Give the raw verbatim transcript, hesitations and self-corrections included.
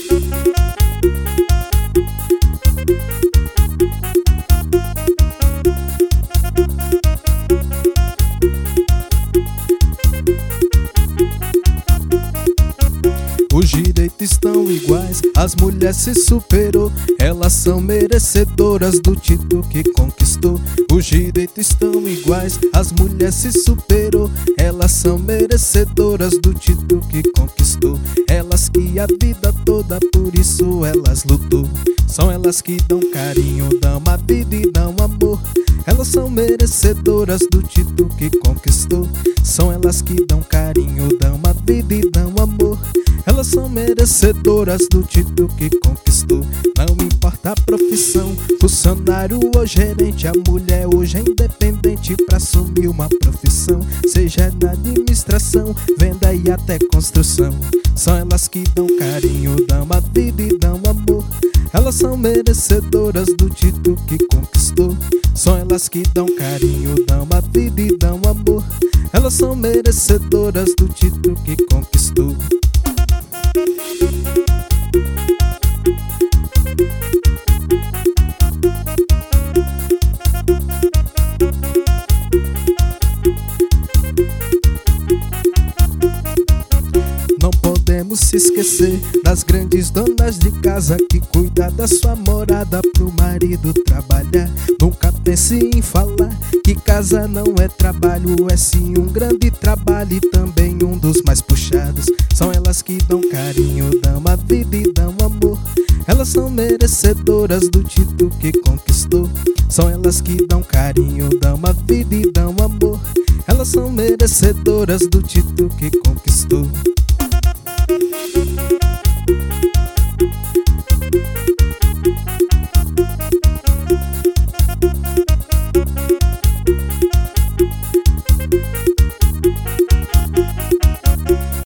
Os direitos estão iguais, as mulheres se superou, elas são merecedoras do título que conquistou. Os direitos estão iguais, as mulheres se superou, elas são merecedoras do título que conquistou. Elas que a vida toda por isso elas lutou. São elas que dão carinho, dão a vida e dão amor. Elas são merecedoras do título que conquistou. São elas que dão carinho, dão a vida e dão amor. Elas são merecedoras do título que conquistou. Não importa a profissão, funcionário ou gerente, a mulher hoje é independente pra assumir uma profissão. Seja na administração, venda e até construção. São elas que dão carinho, dão a vida e dão amor. Elas são merecedoras do título que conquistou. São elas que dão carinho, dão a vida e dão amor. Elas são merecedoras do título que conquistou. Não podemos se esquecer das grandes donas de casa que cuidam da sua morada pro marido trabalhar. Nunca pense em falar que casa não é trabalho, é sim um grande trabalho e também um dos mais puxados. São elas que dão carinho, dão a vida e dão amor. Elas são merecedoras do título que conquistou. São elas que dão carinho, dão a vida e dão amor. Elas são merecedoras do título que conquistou.